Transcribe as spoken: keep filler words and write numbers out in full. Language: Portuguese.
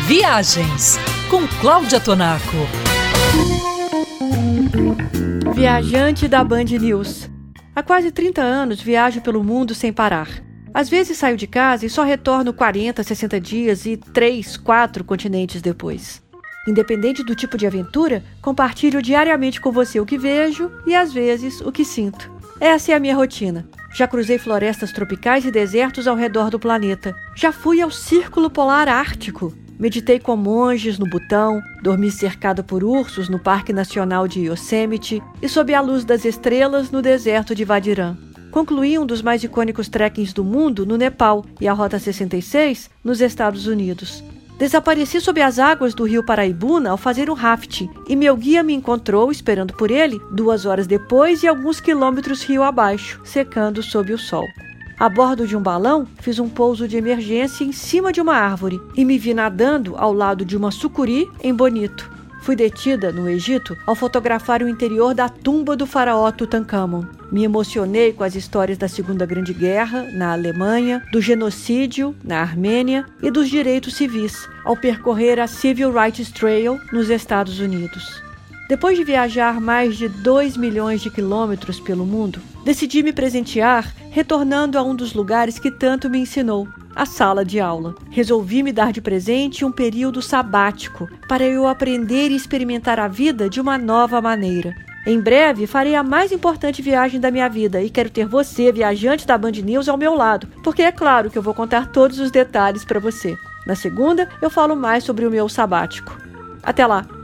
Viagens com Cláudia Tonaco. Viajante da Band News. Há quase trinta anos viajo pelo mundo sem parar. Às vezes saio de casa e só retorno quarenta, sessenta dias e três, quatro continentes depois. Independente do tipo de aventura, compartilho diariamente com você o que vejo e, às vezes, o que sinto. Essa é a minha rotina. Já cruzei florestas tropicais e desertos ao redor do planeta. Já fui ao Círculo Polar Ártico. Meditei com monges no Butão, dormi cercada por ursos no Parque Nacional de Yosemite e sob a luz das estrelas no deserto de Vadiran. Concluí um dos mais icônicos trekkings do mundo no Nepal e a Rota sessenta e seis nos Estados Unidos. Desapareci sob as águas do rio Paraibuna ao fazer um rafting e meu guia me encontrou, esperando por ele, duas horas depois e alguns quilômetros rio abaixo, secando sob o sol. A bordo de um balão, fiz um pouso de emergência em cima de uma árvore e me vi nadando ao lado de uma sucuri em Bonito. Fui detida, no Egito, ao fotografar o interior da tumba do faraó Tutankhamon. Me emocionei com as histórias da Segunda Grande Guerra, na Alemanha, do genocídio, na Armênia, e dos direitos civis, ao percorrer a Civil Rights Trail, nos Estados Unidos. Depois de viajar mais de dois milhões de quilômetros pelo mundo, decidi me presentear retornando a um dos lugares que tanto me ensinou, a sala de aula. Resolvi me dar de presente um período sabático para eu aprender e experimentar a vida de uma nova maneira. Em breve, farei a mais importante viagem da minha vida e quero ter você, viajante da Band News, ao meu lado, porque é claro que eu vou contar todos os detalhes para você. Na segunda, eu falo mais sobre o meu sabático. Até lá!